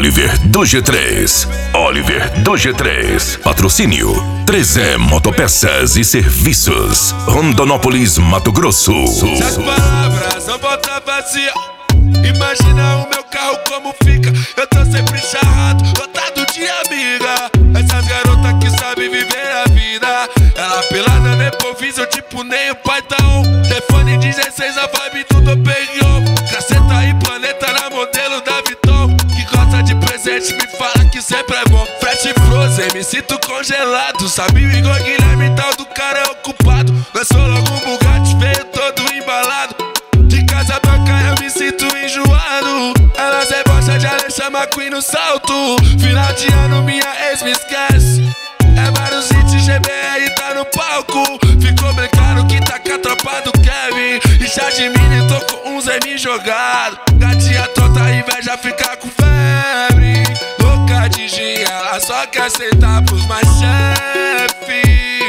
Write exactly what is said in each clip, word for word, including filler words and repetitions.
Oliver do G três. Oliver do G três. Patrocínio três E Motopeças e Serviços. Rondonópolis, Mato Grosso. As palavras não voltam vazia. Imagina o meu carro como fica. Eu tô sempre charrado, lotado de amiga. Essas garotas que sabem viver a vida. Ela pelada no improviso, tipo nem o pai tá on. Telefone dezesseis, a vibe tudo peguou. Caceta e planeta na modelo da Viton. Que gosta de presente, me fala que sempre é bom. Fresh Frozen, me sinto congelado. Sabe igual Guilherme, tal do cara é ocupado. Lançou logo um Bugatti, veio todo embalado. De casa branca eu me sinto enjoado. Elas debocham de Alexandre McQueen no salto. Final de ano minha ex me esquece. É vários hits, G B R tá no palco. Ficou bem claro que tá com a tropa do Kevin. E já de mini tô com uns M jogado. Gatinha tonta, inveja fica com febre. Louca de gin, ela só quer sentar pros mais chefe.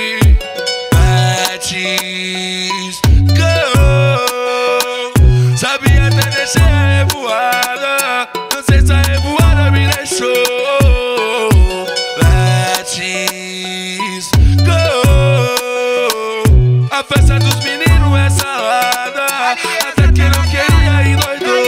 Patches, go. Sabia até deixar a revoada. Não sei se a revoada me deixou. Let's go. A festa dos meninos é salada. Até que não queria e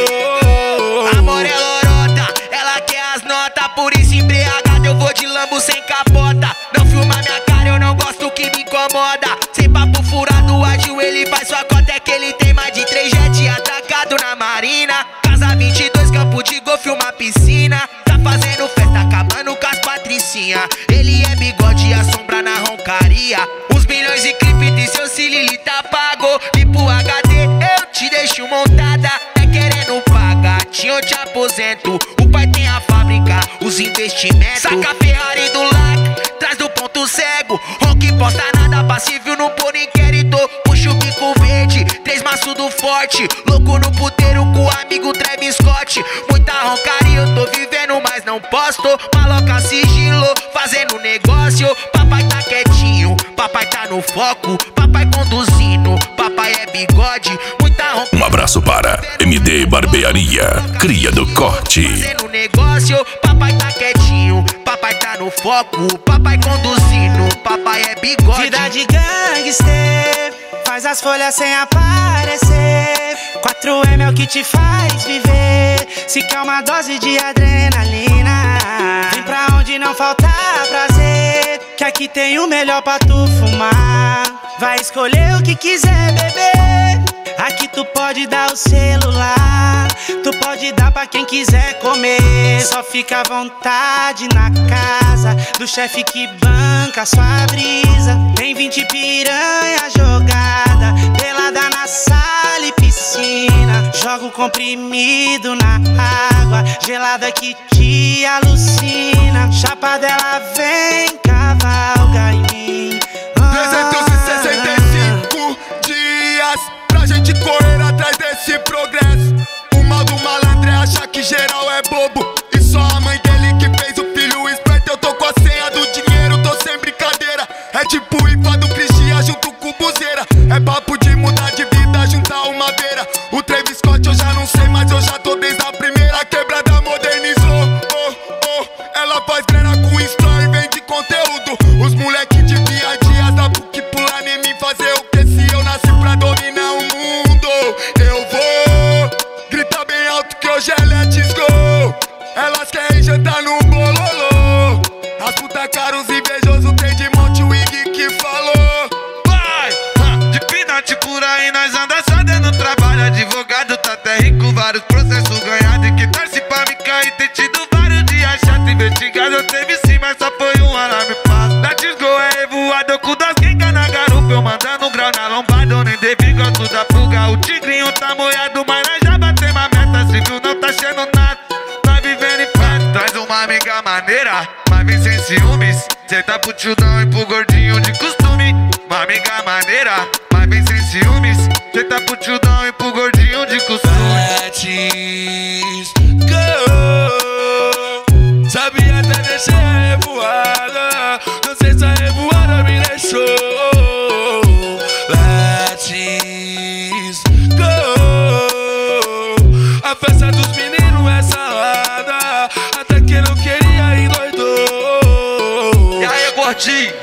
doidou. Amor é lorota, ela quer as notas. Por isso embriagado eu vou de lambo sem capota. Não filma minha cara, eu não gosto que me incomoda. Sem papo furado, ajoelha e faz sua cota. É que ele tem mais de três jet atacado na marina. Casa vinte e dois, campo de golfe, uma piscina. Tá fazendo festa, acabando com as patricinha. Ele é bigode, a sombra na roncaria. Uns milhões de clipe de seu Cilili tá pago. E pro H D eu te deixo montada. É querendo pagar, eu te aposento. O pai tem a fábrica, os investimentos. Saca a Ferrari do Lac, traz do ponto cego. Ronque posta nada, passível não por inquérito. Puxa o bico verde, três maços do forte. Louco no puteiro com o amigo Travis Scott. Muita roncaria, eu tô vivendo, mas não posto. Maloca sigilo, fazendo negócio. Papai tá quietinho, papai tá no foco. Papai conduzindo, papai é bigode. Muita roncaria. Um abraço para M D Barbearia, cria do corte. Fazendo negócio, papai tá quietinho, papai tá no foco. Papai conduzindo, papai é bigode. Vida de gangster, faz as folhas sem aparecer. quatro M é o que te faz viver. Se quer uma dose de adrenalina, vem pra onde não falta prazer. Que aqui tem o melhor pra tu fumar. Vai escolher o que quiser beber. Aqui tu pode dar o celular, tu pode dar pra quem quiser comer. Só fica à vontade na casa do chefe que banca sua brisa. Tem vinte piranha jogada, pelada na sala e piscina. Joga o comprimido na água gelada que te alucina. Chapa dela vem, cavalga em mim. trezentos e sessenta e cinco dias pra gente correr atrás desse progresso. O mal do malandro é achar que geral é bobo. E só a mãe dele que fez o filho esperto. Eu tô com a senha do dinheiro, tô sem brincadeira. É tipo I F A do Cristian junto com o Buzeira. É papo de mudar de vida, juntar uma beira. O Travis Scott eu já não sei, mas eu já tô desde a primeira. Quebrada modernizou, oh, oh. Ela faz grana com story, vende conteúdo. Os moleque de dia a dia da P U C pular em mim, fazer o que se eu nasci pra dominar o mundo. Eu vou gritar bem alto que hoje é let's go. Elas querem jantar no bololô. As puta caros invejosos tem de monte, o Wig que falou. Vai, de pinate por aí nós anda só dando trabalho. Advogado tá até rico, vários processos ganhados. E que torce pra me cair, tem tido vários dias chato. Investigado eu teve sim, mas só foi um alarme fácil. Let's go é revoado, com das quengas na garupa. Eu mandando grau na lombada, eu nem devi, gosto da pulga. O tigrinho tá moiado, mas nós já batemos a meta. Civil não tá achando nada, nós vivendo em festa. Traz uma amiga maneira, mas vem sem ciúmes. Cê tá pro tildão e pro gordinho de costume. Uma amiga maneira, mas vem sem ciúmes. Cê tá pro tildão e pro gordinho de costume. Let's go. Sabia até deixar a revoada. Não sei se a revoada me deixou. Let's go. A festa dos meninos é salada. Até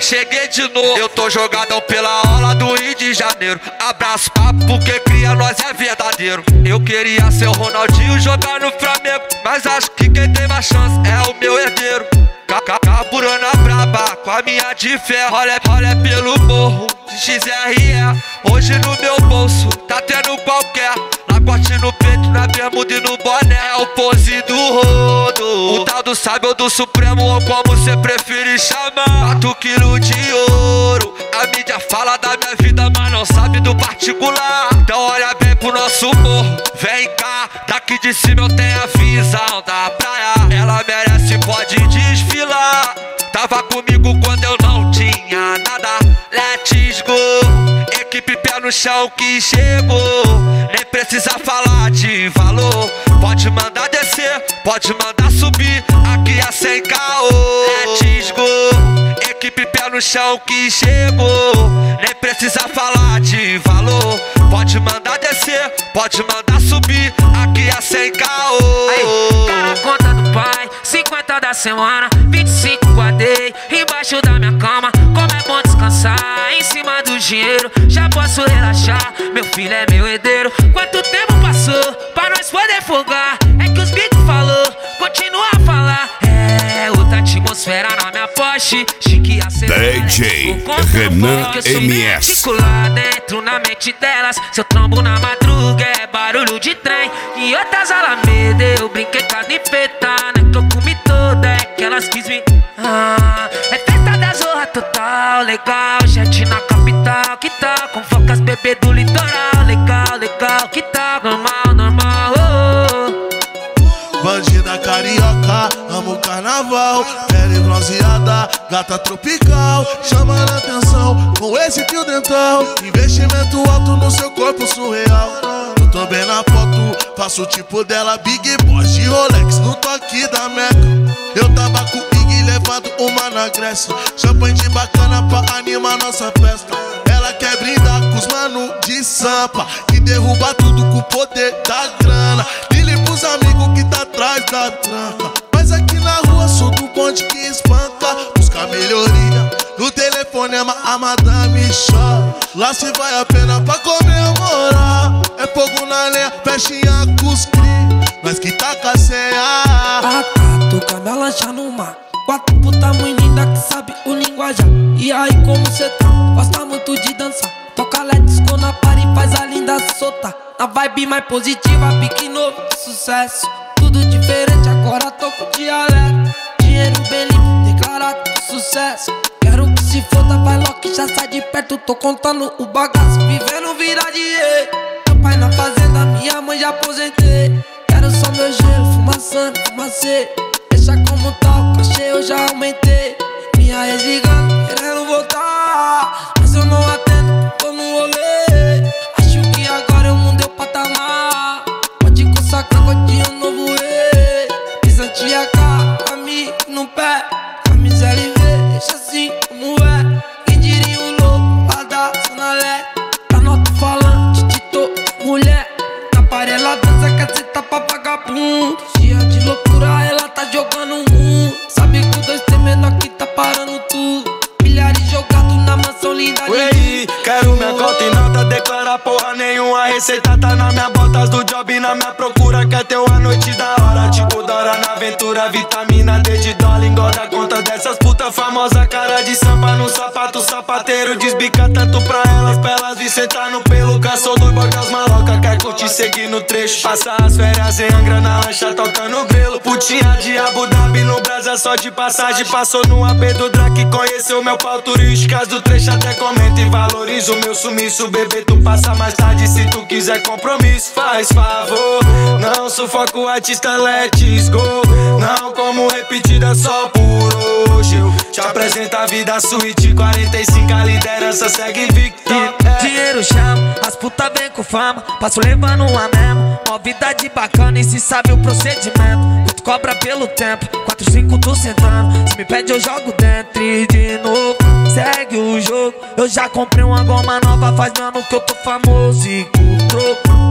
cheguei de novo. Eu tô jogadão pela aula do Rio de Janeiro. Abraço papo porque cria nós é verdadeiro. Eu queria ser o Ronaldinho jogar no Flamengo, mas acho que quem tem mais chance é o meu herdeiro. Carburando a braba com a minha de ferro. Olha, olha pelo morro de X R E. Hoje no meu bolso tá tendo qualquer lacote no peito, na bermuda e no boné. É o pose do rodo, o tal do sábio do Supremo, ou como cê preferir chamar. Quatro quilos de ouro, a mídia fala da minha vida, mas não sabe do particular. Então olha bem pro nosso morro, vem cá. Daqui de cima eu tenho a visão da praia. Ela merece, pode desfilar. Tava comigo quando eu não tinha nada. Let's go, equipe pé no chão que chegou. Nem precisa falar de valor. Pode mandar descer, pode mandar subir. Aqui é sem caô. Let's go, equipe pé no chão que chegou. Nem precisa falar de valor. Pode mandar descer, pode mandar subir. Aqui é sem caô. Aí, tá na conta do pai, cinquenta da semana, vinte e cinco guardei embaixo da minha cama. Como é bom descansar em cima do dinheiro. Já posso relaxar, meu filho é meu herdeiro. Quanto tempo passou pra nós poder folgar? É que os bicos falou, continua a falar. É outra atmosfera na minha Porsche. Chique D J Renan M S. Articular dentro na mente delas. Seu trombo na madruga é barulho de trem. E outras alameda eu brinquei com as nipeta, né? Que eu comi toda, é que elas quis me... Ah, é festa da zorra total, legal. Jet na capital, que tal? Com focas bebê do litoral, legal, legal, que tal? Normal, normal, oh, oh. Bandida carioca, amo o carnaval. Pele bronzeada, gata tropical. Chamando a atenção com esse fio dental. Investimento alto no seu corpo surreal. Eu tô bem na foto, faço o tipo dela. Big Boss de Rolex no toque da Meca. Eu tava com o Big levando uma na Grécia. Champanhe de bacana pra animar nossa festa. Ela quer brindar com os mano de Sampa, que derruba tudo com o poder da grana. Lili pros amigos que tá atrás da tranca. Mas aqui na rua sou do bonde que espanca. Busca melhoria, no telefonema a madame chora. Lá se vai a pena pra comemorar. É fogo na lenha, festinha com os cri. Nós que tá caceia. Ah tá, tocando a lancha no mar. Quatro puta muito linda que sabe o linguajar. E aí como cê tá? Gosta muito de dançar. Toca let's go na party, faz a linda soltar. Na vibe mais positiva, pique novo, sucesso. Tudo diferente, agora tô com dialeto. Dinheiro bem limpo, declarado sucesso. Quero que se foda, vai logo que já sai de perto. Tô contando o bagaço, vivendo vida de rei. Meu pai na fazenda, minha mãe já aposentei. Quero só meu gelo, fumaçando, fumacê. Deixa como tal, cachê eu já aumentei. Minha ex ligando, querendo voltar. Mas eu não atendo, tô no rolê. Acho que agora eu mudei o patamar. Pode consagrar, godinho novo rei. Pisante a cara, amigo no pé. Camisa L V, deixa assim como é. Quem diria um louco, lá da Zona Leste. Tá no alto-falante, Tito, mulher. Na parela dança, caceta pra vagabundo. Dia de loucura, ela tá jogando um. Sabe que o dois tem menor que tá parando tudo. Milhares jogados na mansão linda de Ué, quero minha conta e nota, declara porra nenhuma. A receita tá na minha botas do job, na minha procura. Quer ter uma noite da hora, tipo Dora na aventura. Vitamina D de dólar, engorda a conta dessas puta famosa. Cara de sampa no sapato, sapateiro desbica tanto pra elas. Pra elas vir sentar no pelo, caçou do boy das maloca. Quer curtir, seguir no trecho, passar as férias em Angra na lancha, tocando grelo. Putinha de Abu Dhabi no brasa só de passagem. Passou no A P do Drake, conheceu meu pau turísticas do trecho. Até comenta e valoriza o meu sumiço. Bebê, tu passa mais tarde se tu quiser compromisso. Faz favor, não sufoca o artista, let's go. Não como repetida só por hoje. Eu te apresento a vida suíte, quarenta e cinco a liderança segue invicta. É. Dinheiro chama, as puta vem com fama. Passo levando uma mesmo, novidade bacana e se sabe o procedimento. Tu cobra pelo tempo, quatro, cinco tô sentando. Se me pede eu jogo dentro e de novo segue o jogo. Eu já comprei uma goma nova, faz ano que eu tô famoso e com troco.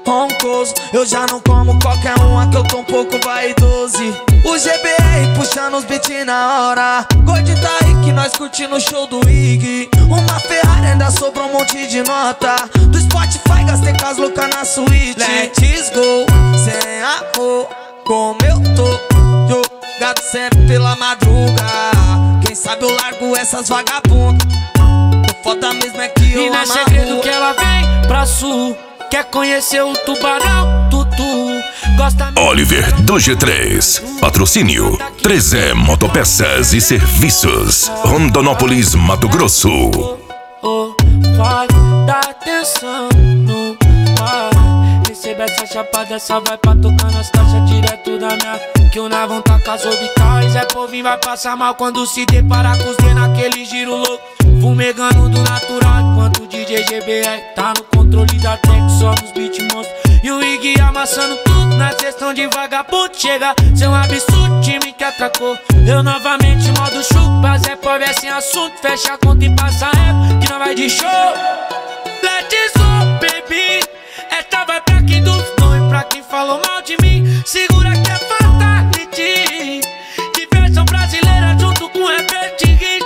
roncoso. Eu já não como qualquer uma, que eu tô um pouco vaidoso. O G B R puxando os beats na hora. Gordinho tá aí que nós curtindo o show do Iggy. Uma Ferrari ainda sobrou um monte de nota. Do Spotify gastei com as loucas na suíte. Let's go, sem amor, como eu tô. Jogado sempre pela madruga. Quem sabe eu largo essas vagabundas. O foda mesmo é que eu E não é amo segredo que ela vem pra sul. Quer conhecer o tubarão, tutu. Gosta Oliver do G três. Patrocínio três E Motopeças e Serviços. Rondonópolis, Mato Grosso. Oh, vai dar atenção no pai. Recebe essa chapada, essa vai pra tocar nas taxas direto da minha. Que o Navão tá com as orbicais. É povinho, vai passar mal quando se deparar com os D naquele giro louco. Fumegando do natural, enquanto o D J G B R tá no controle da tech, só nos beat monstros. E o Iggy amassando tudo na sessão de vagabundo. Chega, seu absurdo, time que atracou. Eu novamente modo chuco, mas é pobre é sem assunto. Fecha a conta e passa a época, que não vai de show. Let's go, baby. Esta vai pra quem duvidou e pra quem falou mal de mim. Segura que é fatality. Diversão brasileira junto com repete hit.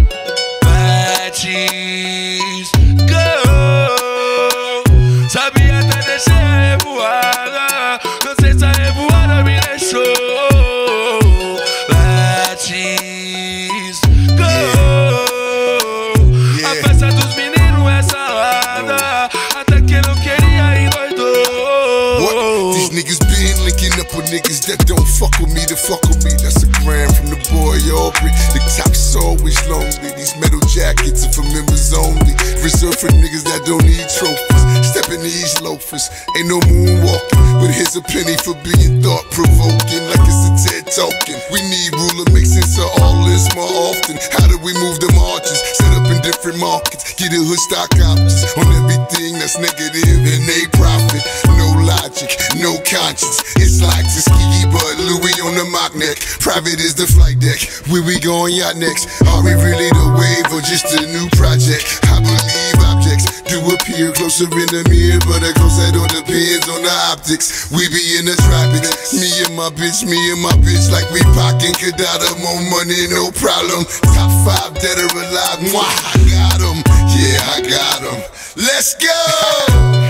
Let's go. Sabia até descer a revoada. Não sei se a revoada me deixou. Let's go. Yeah. A festa dos meninos é salada. Até que não queria endoidou. What? These niggas been linking up with niggas that don't fuck with me to fuck with me. That's a gram from the boy Aubrey. The top's always lonely. These metal jackets are for members only. Reserved for niggas that don't need trophies. Stepping these loafers, ain't no moonwalking. But here's a penny for being thought-provoking, like it's a TED talking. We need ruler, make sense of all this more often. How do we move the marches? Set up in different markets. Get a hood stock options on everything that's negative and they profit. No logic, no conscience. It's like Tuskegee, but Louis on the mock neck. Private is the flight deck. Where we going yacht next? Are we really the wave or just a new project? I believe objects do appear closer in the mirror, but of course that all depends on the optics. We be in the tropics. Me and my bitch, me and my bitch, like we pockin' Kadada. More money, no problem. Top five dead or alive. Mwah, I got 'em. Yeah, I got 'em. Let's go.